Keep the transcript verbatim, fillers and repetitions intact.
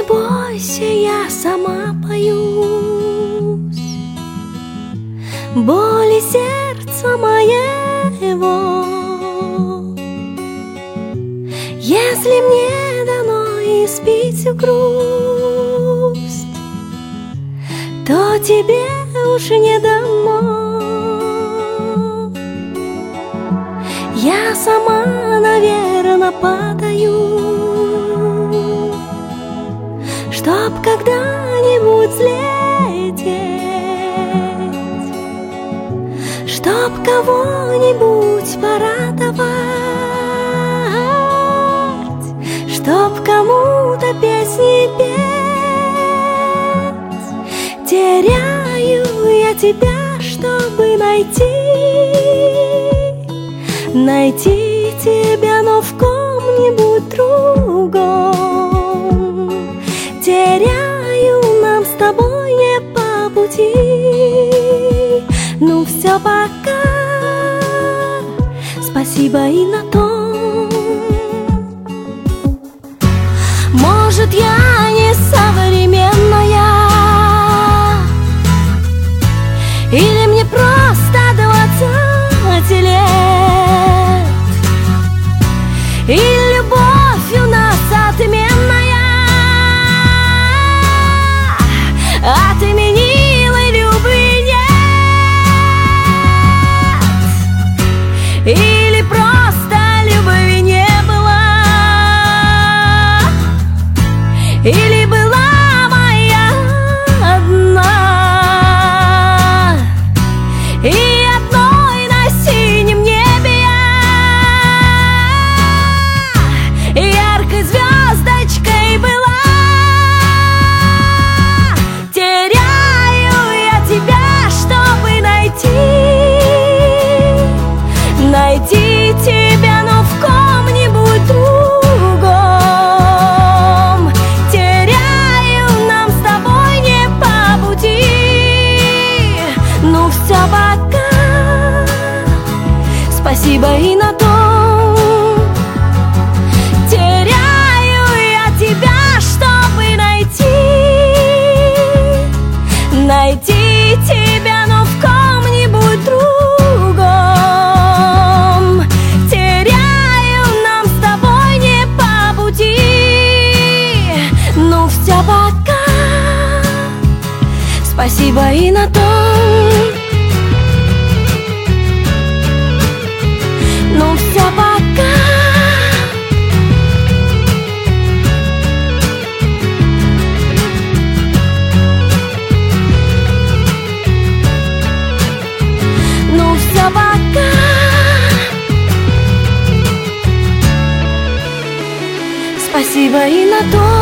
бойся, я сама боюсь боли сердца моего. Если мне дано испить всю грусть, то тебе уж не дано. Я сама, наверно, падаю, чтоб когда-нибудь взлететь, чтоб кого-нибудь порадовать, чтоб кому-то песни петь. Теряю я тебя, чтобы найти, найти тебя, но в ком-нибудь другом. Теряю, нам с тобой не по пути. Ну все, пока, спасибо и на том. Может, я не современная, или мне просто двадцать лет, и любовь у нас отменная, отменилой любви нет, или просто любви не было, или была моя одна, и одной на синем небе я яркой звездочкой была. Теряю я тебя, чтобы найти, найти тебя, но в ком-нибудь другом. Теряю, нам с тобой не по пути. Ну все, пока, спасибо и на том. Теряю я тебя, чтобы найти, найти тебя, но в ком-нибудь другом. Теряю, нам с тобой не по пути. Ну все, пока, спасибо и на том. Ну все, пока, ну все, пока, спасибо и на том.